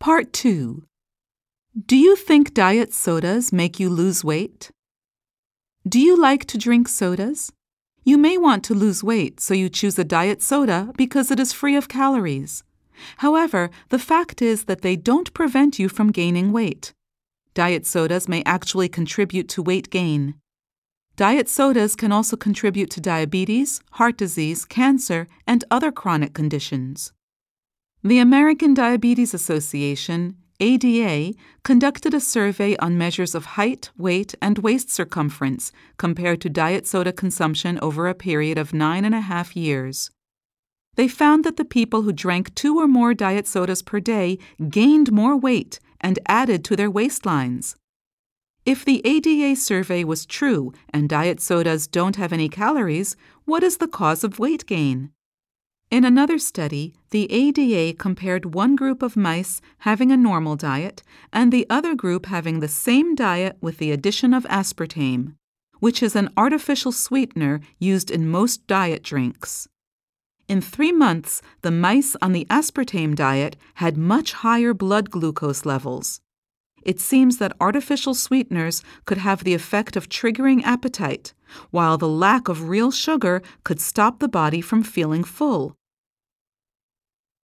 Part 2. Do you think diet sodas make you lose weight? Do you like to drink sodas? You may want to lose weight, so you choose a diet soda because it is free of calories. However, the fact is that they don't prevent you from gaining weight. Diet sodas may actually contribute to weight gain. Diet sodas can also contribute to diabetes, heart disease, cancer, and other chronic conditions. The American Diabetes Association, ADA, conducted a survey on measures of height, weight, and waist circumference compared to diet soda consumption over a period of 9.5 years. They found that the people who drank 2 or more diet sodas per day gained more weight and added to their waistlines. If the ADA survey was true and diet sodas don't have any calories, what is the cause of weight gain? In another study, the ADA compared one group of mice having a normal diet and the other group having the same diet with the addition of aspartame, which is an artificial sweetener used in most diet drinks. In 3 months, the mice on the aspartame diet had much higher blood glucose levels. It seems that artificial sweeteners could have the effect of triggering appetite, while the lack of real sugar could stop the body from feeling full.